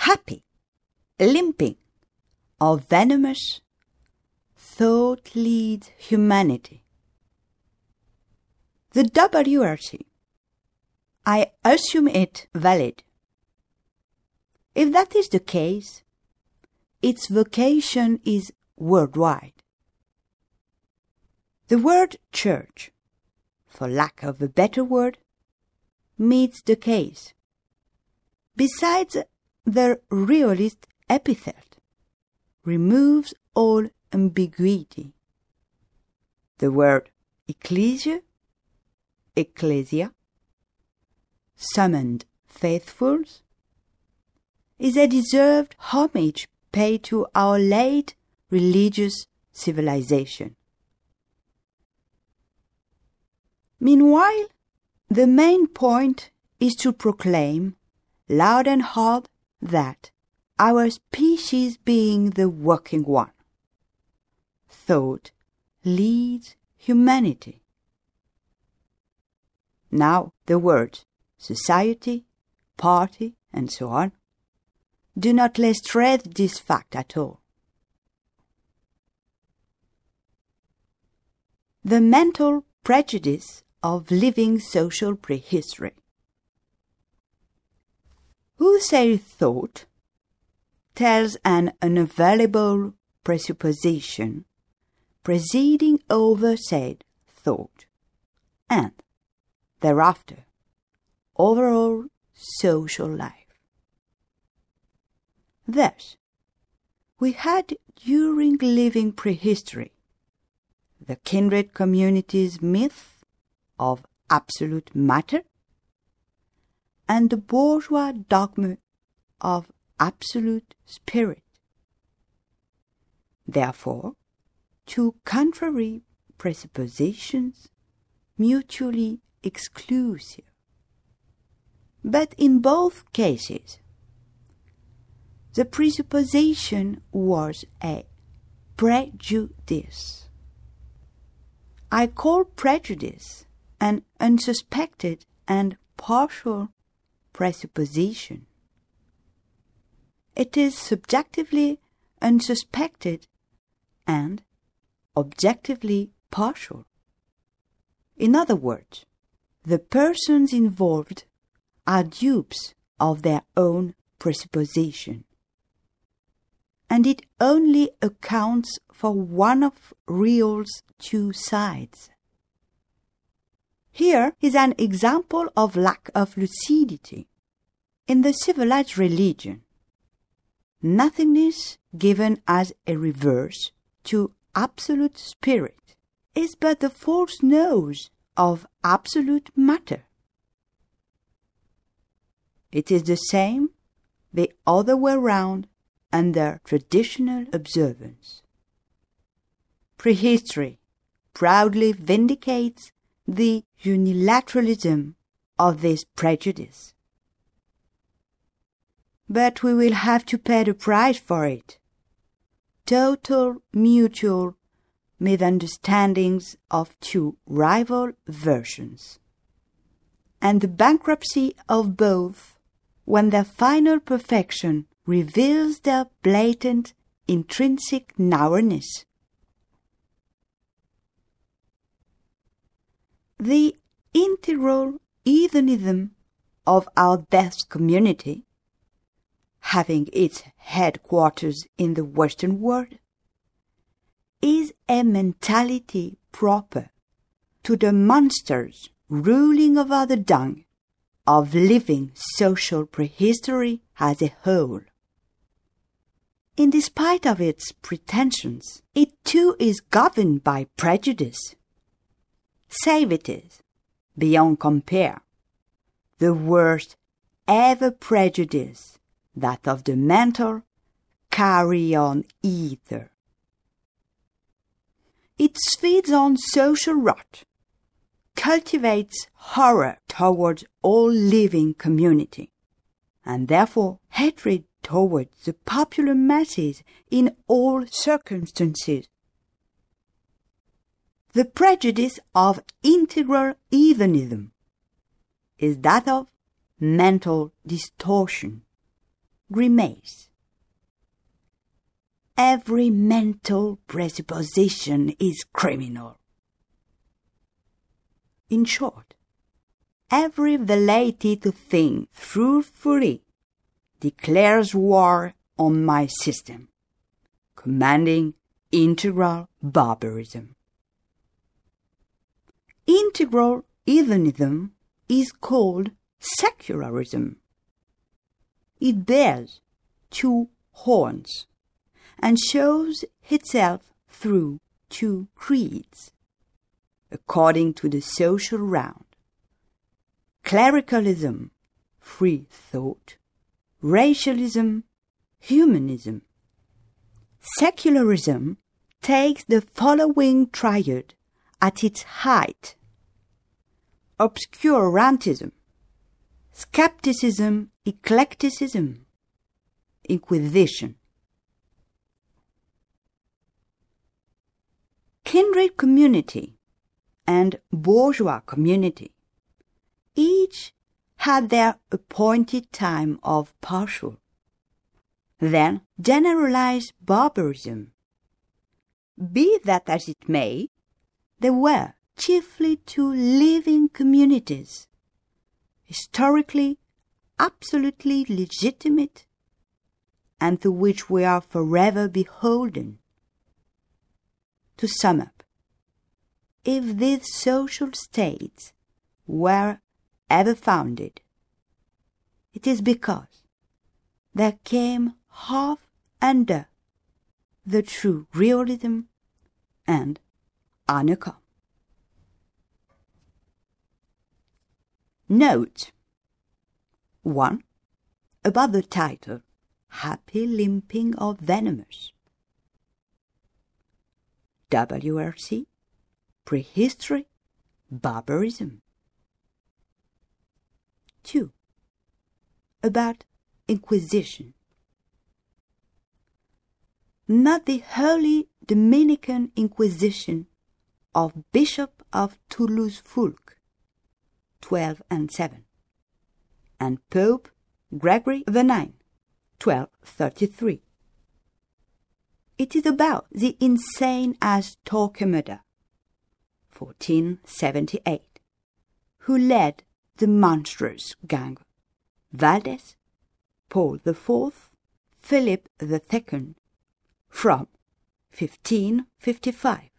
happy, limping, or venomous, thought leads humanity. The WRC, I assume it valid. If that is the case, its vocation is worldwide. The word church, for lack of a better word, meets the case. Besides, the realist epithet removes all ambiguity. The word ecclesia, summoned faithfuls, is a deserved homage paid to our late religious civilization. Meanwhile, the main point is to proclaim, loud and hard, that our species being the working one, thought leads humanity. Now the words society, party, and so on do not illustrate this fact at all. The mental prejudice of living social prehistory. Who says thought tells an unavailable presupposition presiding over said thought, and thereafter overall social life. Thus, we had during living prehistory the kindred community's myth of absolute matter and the bourgeois dogma of absolute spirit. Therefore, two contrary presuppositions mutually exclusive. But in both cases, the presupposition was a prejudice. I call prejudice an unsuspected and partial presupposition. It is subjectively unsuspected and objectively partial. In other words, the persons involved are dupes of their own presupposition, and it only accounts for one of real's two sides. Here is an example of lack of lucidity. In the civilized religion, nothingness given as a reverse to absolute spirit is but the false nose of absolute matter. It is the same the other way round under traditional observance. Prehistory proudly vindicates the unilateralism of this prejudice. But we will have to pay the price for it. Total mutual misunderstandings of two rival versions, and the bankruptcy of both when their final perfection reveals their blatant intrinsic narrowness. The integral heathenism of our Deaf community, having its headquarters in the Western world, is a mentality proper to the monsters ruling over the dung of living social prehistory as a whole. In despite of its pretensions, it too is governed by prejudice. Save it is, beyond compare, the worst ever prejudice, that of the mental carry-on ether. It feeds on social rot, cultivates horror towards all living community, and therefore hatred towards the popular masses in all circumstances. The prejudice of integral heathenism is that of mental distortion, grimace. Every mental presupposition is criminal. In short, every velated thing truthfully declares war on my system, commanding integral barbarism. Integral heathenism is called secularism. It bears two horns and shows itself through two creeds, according to the social round: clericalism, free thought; racialism, humanism. Secularism takes the following triad at its height: obscurantism, skepticism, eclecticism, inquisition. Kindred community and bourgeois community each had their appointed time of partial, then generalized barbarism. Be that as it may, there were chiefly two living communities, historically absolutely legitimate, and to which we are forever beholden. To sum up, if these social states were ever founded, it is because there came half under the true realism and Anna Com. Note 1. About the title, Happy Limping of Venomous. WRC, Prehistory, Barbarism. 2. About Inquisition. Not the Holy Dominican Inquisition of Bishop of Toulouse-Foulques, 12 and 7, and Pope Gregory IX, 1233. It is about the insane as Torquemada, 1478, who led the monstrous gang Valdez, Paul IV, Philip II, from 1555